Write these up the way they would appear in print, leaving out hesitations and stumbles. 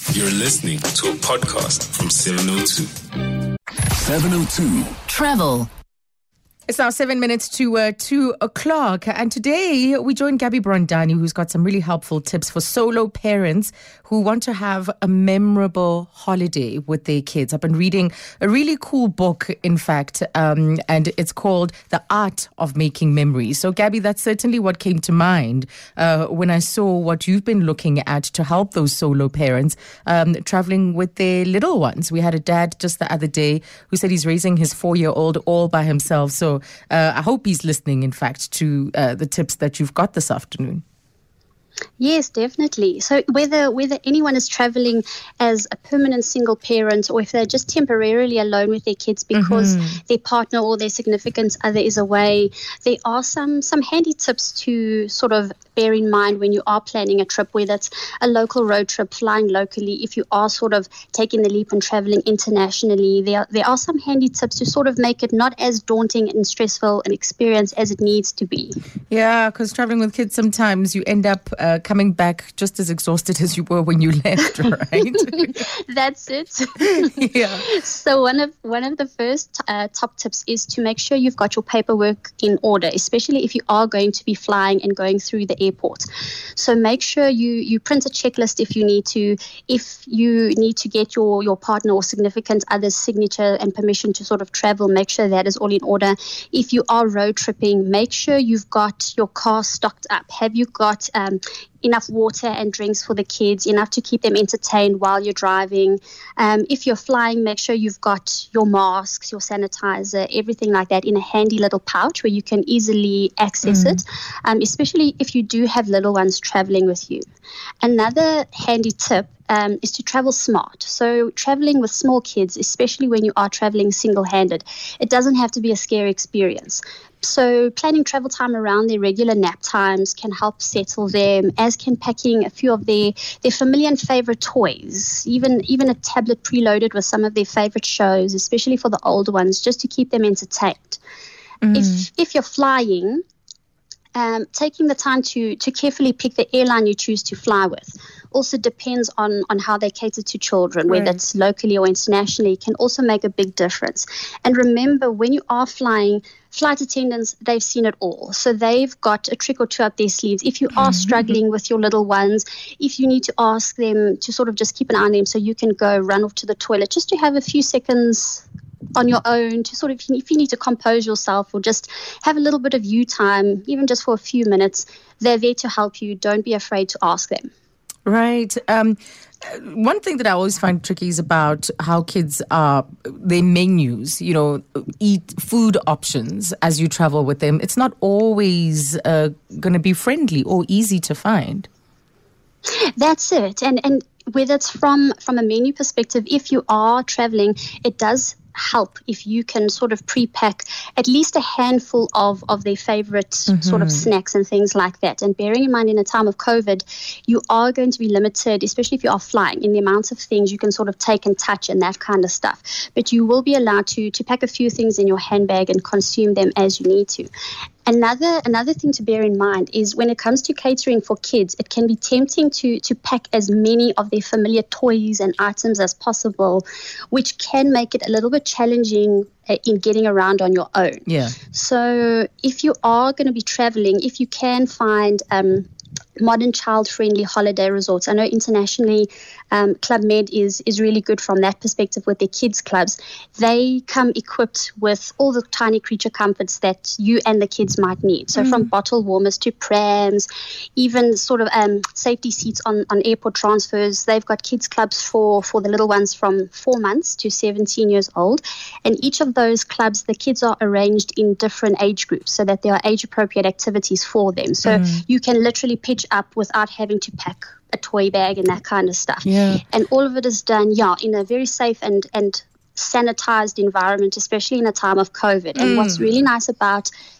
You're listening to a podcast from 702. 702 Travel. It's now 7 minutes to 2 o'clock. And today we join Gabby Brondani, who's got some really helpful tips for solo parents who want to have a memorable holiday with their kids. I've been reading a really cool book, in fact, and it's called The Art of Making Memories. So, Gabby, that's certainly what came to mind when I saw what you've been looking at to help those solo parents traveling with their little ones. We had a dad just the other day who said he's raising his 4-year-old all by himself. So I hope he's listening, in fact, to the tips that you've got this afternoon. Yes, definitely. So whether anyone is traveling as a permanent single parent or if they're just temporarily alone with their kids because their partner or their significant other is away, there are some handy tips to sort of bear in mind when you are planning a trip, whether it's a local road trip, flying locally, if you are sort of taking the leap and traveling internationally. There are some handy tips to sort of make it not as daunting and stressful an experience as it needs to be. Yeah, because traveling with kids, sometimes you end up coming back just as exhausted as you were when you left, right? That's it. Yeah. So one of the first top tips is to make sure you've got your paperwork in order, especially if you are going to be flying and going through the airport. So make sure you print a checklist if you need to. If you need to get your partner or significant other's signature and permission to sort of travel, make sure that is all in order. If you are road tripping, make sure you've got your car stocked up. Have you got enough water and drinks for the kids, enough to keep them entertained while you're driving? If you're flying, make sure you've got your masks, your sanitizer, everything like that in a handy little pouch where you can easily access it, especially if you do have little ones traveling with you. Another handy tip is to travel smart. So traveling with small kids, especially when you are traveling single-handed, it doesn't have to be a scary experience. So planning travel time around their regular nap times can help settle them, as can packing a few of their familiar and favorite toys, even a tablet preloaded with some of their favorite shows, especially for the older ones, just to keep them entertained. If you're flying, taking the time to carefully pick the airline you choose to fly with also depends on how they cater to children, whether it's locally or internationally, can also make a big difference. And remember, when you are flying, flight attendants, they've seen it all. So they've got a trick or two up their sleeves. If you are struggling with your little ones, if you need to ask them to sort of just keep an eye on them so you can go run off to the toilet, just to have a few seconds on your own to sort of, if you need to compose yourself or just have a little bit of you time, even just for a few minutes, they're there to help you. Don't be afraid to ask them. Right. One thing that I always find tricky is about how kids are, their menus, eat food options as you travel with them. It's not always going to be friendly or easy to find. That's it. And whether it's from a menu perspective, if you are traveling, it does help if you can sort of pre-pack at least a handful of their favorite sort of snacks and things like that. And bearing in mind, in a time of COVID, you are going to be limited, especially if you are flying, in the amount of things you can sort of take and touch and that kind of stuff. But you will be allowed to pack a few things in your handbag and consume them as you need to. Another thing to bear in mind is when it comes to catering for kids, it can be tempting to pack as many of their familiar toys and items as possible, which can make it a little bit challenging in getting around on your own. Yeah. So if you are going to be traveling, if you can find modern child-friendly holiday resorts. I know internationally Club Med is really good from that perspective with their kids clubs. They come equipped with all the tiny creature comforts that you and the kids might need. So from bottle warmers to prams, even sort of safety seats on airport transfers. They've got kids clubs for the little ones from 4 months to 17 years old. And each of those clubs, the kids are arranged in different age groups so that there are age-appropriate activities for them. So you can literally pitch up without having to pack a toy bag and that kind of stuff. Yeah. And all of it is done, in a very safe and sanitized environment, especially in a time of COVID. And what's really nice about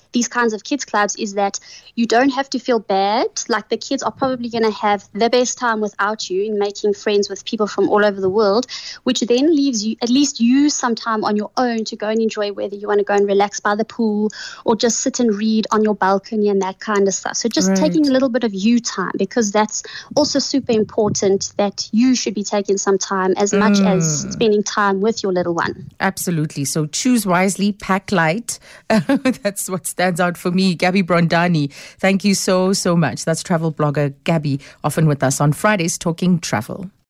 these kinds of kids clubs is that you don't have to feel bad. Like, the kids are probably going to have the best time without you in making friends with people from all over the world, which then leaves you, at least you, some time on your own to go and enjoy, whether you want to go and relax by the pool or just sit and read on your balcony and that kind of stuff. So just taking a little bit of you time, because that's also super important, that you should be taking some time as much as spending time with your little one. Absolutely. So choose wisely, pack light. That's what stands out for me. Gabby Brondani, thank you so much. That's travel blogger Gabby, often with us on Fridays talking travel.